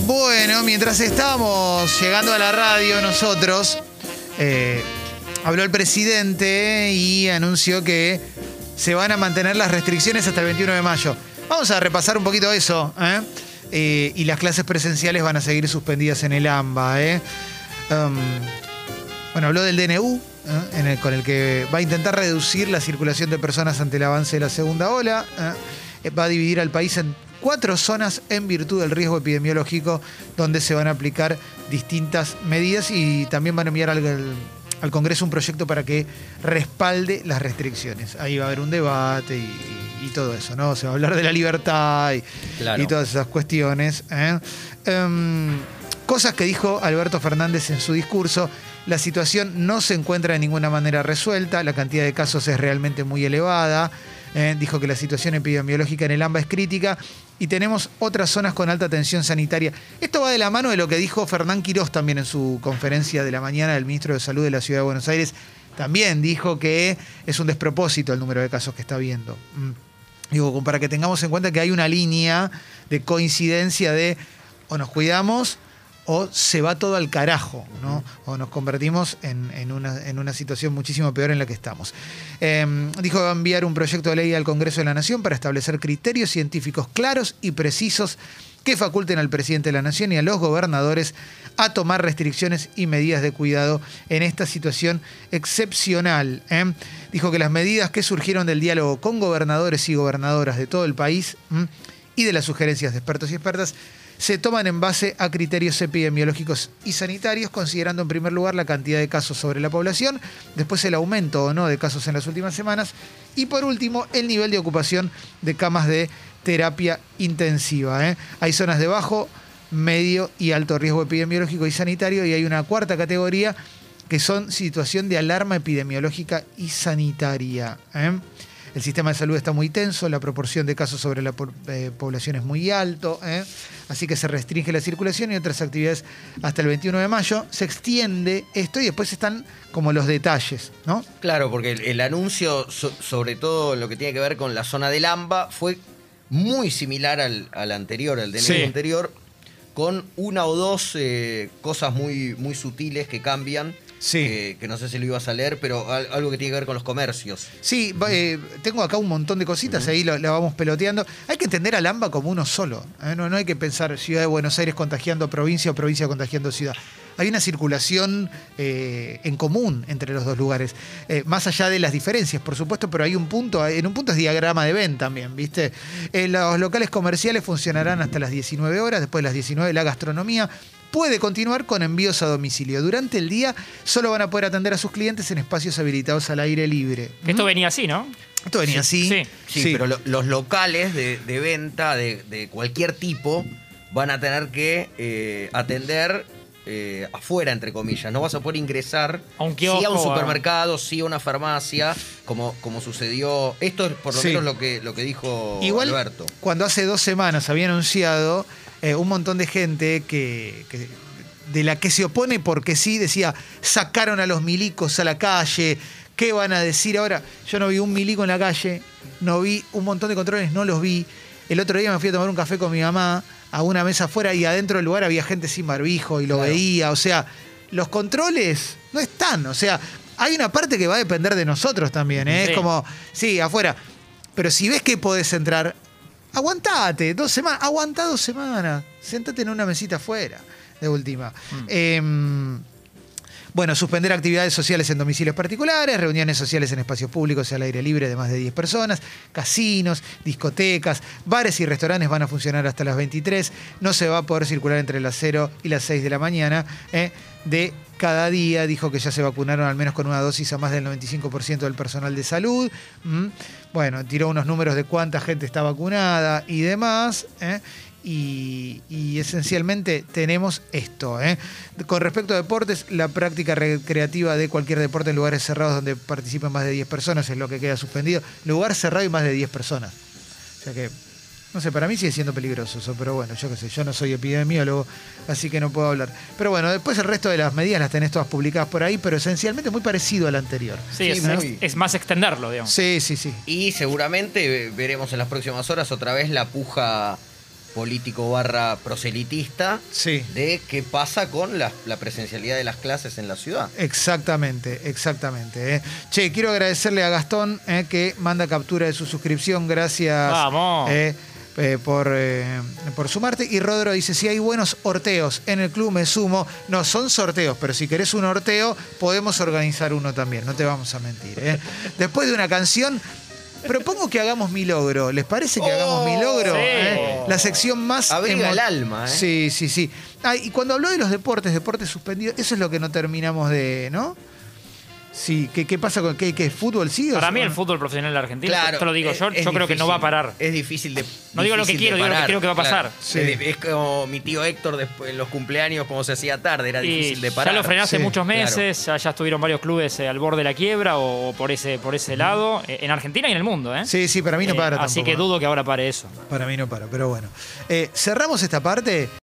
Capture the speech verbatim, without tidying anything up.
Bueno, mientras estábamos llegando a la radio nosotros, eh, habló el presidente y anunció que se van a mantener las restricciones hasta el veintiuno de mayo. Vamos a repasar un poquito eso, ¿eh? Eh, y las clases presenciales van a seguir suspendidas en el AMBA, ¿eh? Um, bueno, habló del D N U, ¿eh? en el, con el que va a intentar reducir la circulación de personas ante el avance de la segunda ola. ¿eh? Va a dividir al país en cuatro zonas en virtud del riesgo epidemiológico, donde se van a aplicar distintas medidas y también van a enviar al, al Congreso un proyecto para que respalde las restricciones. Ahí va a haber un debate y, y todo eso, ¿no? Se va a hablar de la libertad y, claro. y todas esas cuestiones. ¿eh? Um, cosas que dijo Alberto Fernández en su discurso. La situación no se encuentra de ninguna manera resuelta, la cantidad de casos es realmente muy elevada. Eh, dijo que la situación epidemiológica en el AMBA es crítica y tenemos otras zonas con alta tensión sanitaria. Esto va de la mano de lo que dijo Fernán Quirós también en su conferencia de la mañana, el ministro de Salud de la Ciudad de Buenos Aires. También dijo que es un despropósito el número de casos que está viendo. Mm. Digo, para que tengamos en cuenta que hay una línea de coincidencia de o nos cuidamos o se va todo al carajo, ¿no? O nos convertimos en, en, una, en una situación muchísimo peor en la que estamos. Eh, dijo que va a enviar un proyecto de ley al Congreso de la Nación para establecer criterios científicos claros y precisos que faculten al presidente de la Nación y a los gobernadores a tomar restricciones y medidas de cuidado en esta situación excepcional. ¿eh? Dijo que las medidas que surgieron del diálogo con gobernadores y gobernadoras de todo el país ¿eh? y de las sugerencias de expertos y expertas se toman en base a criterios epidemiológicos y sanitarios, considerando en primer lugar la cantidad de casos sobre la población, después el aumento o no de casos en las últimas semanas y por último el nivel de ocupación de camas de terapia intensiva. ¿eh? Hay zonas de bajo, medio y alto riesgo epidemiológico y sanitario y hay una cuarta categoría que son situación de alarma epidemiológica y sanitaria. ¿eh? El sistema de salud está muy tenso, la proporción de casos sobre la po eh, población es muy alto, ¿eh? así que se restringe la circulación y otras actividades hasta el veintiuno de mayo. Se extiende esto y después están como los detalles, ¿no? Claro, porque el, el anuncio, so, sobre todo lo que tiene que ver con la zona del AMBA, fue muy similar al, al anterior, al D N U sí. anterior, con una o dos eh, cosas muy, muy sutiles que cambian. Sí. Que, que no sé si lo ibas a leer, pero algo que tiene que ver con los comercios. Sí, eh, tengo acá un montón de cositas, uh-huh. ahí la vamos peloteando. Hay que entender al AMBA como uno solo. ¿eh? No, no hay que pensar Ciudad de Buenos Aires contagiando a provincia o provincia contagiando ciudad. Hay una circulación eh, en común entre los dos lugares. Eh, más allá de las diferencias, por supuesto, pero hay un punto, en un punto es diagrama de Venn también, ¿viste? Eh, los locales comerciales funcionarán hasta las diecinueve horas, después de las diecinueve la gastronomía puede continuar con envíos a domicilio. Durante el día solo van a poder atender a sus clientes en espacios habilitados al aire libre. Que esto venía así, ¿no? Esto venía sí, así. Sí, sí, sí. pero lo, los locales de, de venta de, de cualquier tipo van a tener que eh, atender eh, afuera, entre comillas. No vas a poder ingresar a un kiosco, sí a un supermercado, sí a una farmacia, como, como sucedió. Esto es por lo sí. menos lo que, lo que dijo Igual, Alberto. Cuando hace dos semanas había anunciado eh, un montón de gente que, que de la que se opone porque sí, decía, sacaron a los milicos a la calle. ¿Qué van a decir ahora? Yo no vi un milico en la calle, no vi un montón de controles, no los vi. El otro día me fui a tomar un café con mi mamá a una mesa afuera y adentro del lugar había gente sin barbijo y lo claro. veía. O sea, los controles no están. O sea, hay una parte que va a depender de nosotros también. ¿eh? Sí. Es como, sí, afuera. Pero si ves que podés entrar, aguantate, dos semanas, aguantá dos semanas. Sentate en una mesita afuera, de última. Mm. Eh, Bueno, suspender actividades sociales en domicilios particulares, reuniones sociales en espacios públicos y al aire libre de más de diez personas, casinos, discotecas, bares y restaurantes van a funcionar hasta las veintitrés. No se va a poder circular entre las cero y las seis de la mañana eh, de cada día. Dijo que ya se vacunaron al menos con una dosis a más del noventa y cinco por ciento del personal de salud. ¿Mm? Bueno, tiró unos números de cuánta gente está vacunada y demás. ¿eh? Y, y esencialmente tenemos esto. ¿eh? Con respecto a deportes, la práctica recreativa de cualquier deporte en lugares cerrados donde participen más de diez personas es lo que queda suspendido. Lugar cerrado y más de diez personas. O sea que, no sé, para mí sigue siendo peligroso eso, pero bueno, yo qué sé, yo no soy epidemiólogo, así que no puedo hablar. Pero bueno, después el resto de las medidas las tenés todas publicadas por ahí, pero esencialmente muy parecido al anterior. Sí, sí es, muy... es más extenderlo, digamos. Sí, sí, sí. Y seguramente veremos en las próximas horas otra vez la puja político barra proselitista Sí. de qué pasa con la, la presencialidad de las clases en la ciudad. Exactamente, exactamente. eh. Che, quiero agradecerle a Gastón eh, que manda captura de su suscripción. Gracias. Vamos. eh, eh, por, eh, por sumarte. Y Rodro dice, si hay buenos horteos en el club me sumo. No, son sorteos, pero si querés un horteo, podemos organizar uno también, no te vamos a mentir. eh. Después de una canción, propongo que hagamos mi logro. ¿Les parece que Oh, hagamos mi logro? sí. eh? La sección más... Abriga emo- el alma, ¿eh? Sí, sí, sí. Ah, y cuando habló de los deportes, deportes suspendidos, eso es lo que no terminamos de... ¿no? Sí, ¿qué, qué pasa con qué, qué fútbol sigue? Para mí el fútbol profesional argentino, Claro, te lo digo es- yo, es yo creo que no difícil, va a parar. Es difícil de. No digo lo que difícil quiero, de digo lo que parar, creo que va a pasar. claro. Sí. Es, es como mi tío Héctor después en los cumpleaños, como se hacía tarde, era Y difícil de parar. ya lo frenaste Sí, muchos meses, ya, ya estuvieron varios clubes eh, al borde de la quiebra o, o por ese, por ese lado, eh, en Argentina y en el mundo. ¿eh? Sí, sí, para mí no Eh, para Así tampoco. que dudo que ahora pare eso. Para mí no para, pero bueno. Eh, cerramos esta parte.